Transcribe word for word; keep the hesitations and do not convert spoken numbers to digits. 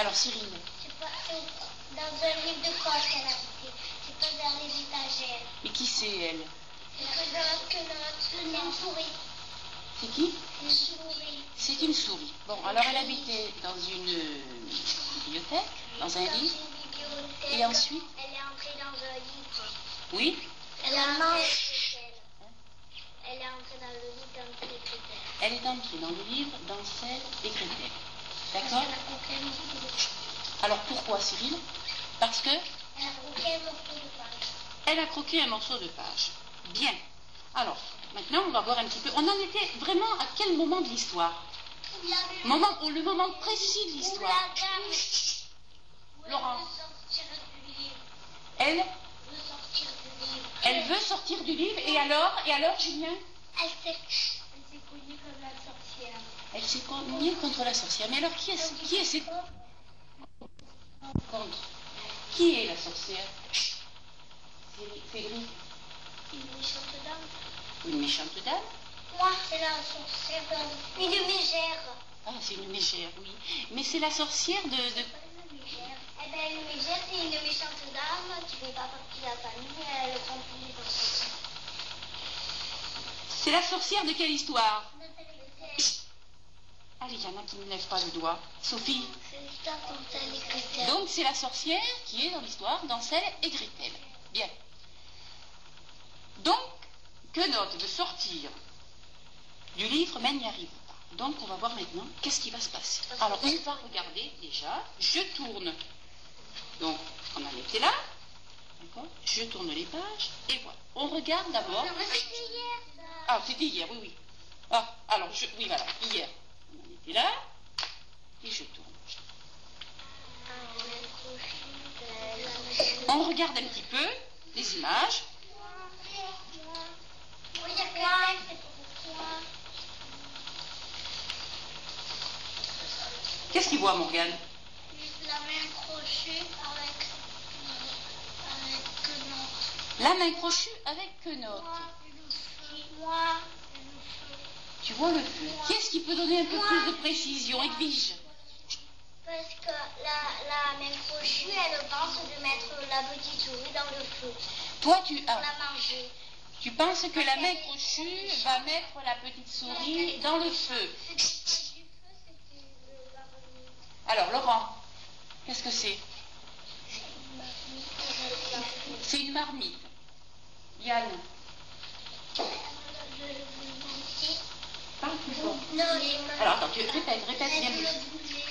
Alors, Cyril. C'est pas dans un livre de poche qu'elle a habité. C'est pas dans les étagères. Mais qui c'est, elle? C'est que notre, que notre, c'est une souris. C'est qui? Une souris. C'est une souris. Bon, alors elle habitait dans une bibliothèque, dans un dans livre. Une bibliothèque. Et ensuite? Elle est entrée dans un livre. Oui. Elle a mangé. Elle est entrée dans le livre dans les Crételles. Elle est entrée dans le livre dans celle des Crételles. D'accord? Elle a croqué un morceau de page. Alors pourquoi, Cyril? Parce que Elle a croqué un morceau de page. elle a croqué un morceau de page. Bien. Alors, maintenant, on va voir un petit peu. On en était vraiment à quel moment de l'histoire? Moment, oh, le moment précis de l'histoire. Laurent. Elle Elle veut sortir du livre. Et alors, et alors, Julien? Elle s'est connue comme la sorcière. Elle s'est connue contre la sorcière. Mais alors, qui est, qui est cette... contre? Qui est la sorcière? Cédric? Une méchante dame. Une méchante dame? Moi, c'est la sorcière de... Une mégère. Ah, c'est une mégère, oui. Mais c'est la sorcière de... de... Une mégère. Eh bien, une mégère, c'est une méchante dame qui ne fait pas partie de la famille. Elle remplit les enfants. C'est la sorcière de quelle histoire? Allez, il y en a qui ne lèvent pas le doigt. Sophie? C'est l'histoire d'Ansel et Gretel. Donc, c'est la sorcière qui est dans l'histoire d'Ansel et Gretel. Bien. Donc, Quenotte veut sortir du livre, mais elle n'y arrive pas. Donc, on va voir maintenant qu'est-ce qui va se passer. Alors, on va regarder déjà. Je tourne. Donc, on en était là. D'accord? Je tourne les pages. Et voilà. On regarde d'abord. C'était hier. Ah, c'était hier, oui, oui. Ah, alors, je... oui, voilà, hier. On en était là. Et je tourne. On regarde un petit peu les images. Qu'est-ce qu'il voit, Morgane? La main crochue avec, avec Quenotte. La main crochue avec Quenotte. Moi, Tu vois le feu. Qui est-ce qui peut donner un peu Moi. plus de précision? Edwige? parce que la, la main crochue, elle pense de mettre la petite souris dans le feu Toi, tu, pour ah, la manger. tu penses que la main crochue va mettre la petite souris dans le feu. Alors, Laurent, qu'est-ce que c'est? C'est une marmite. Yann? Parle plus fort. Non, Alors, attends, tu répètes, répète bien plus.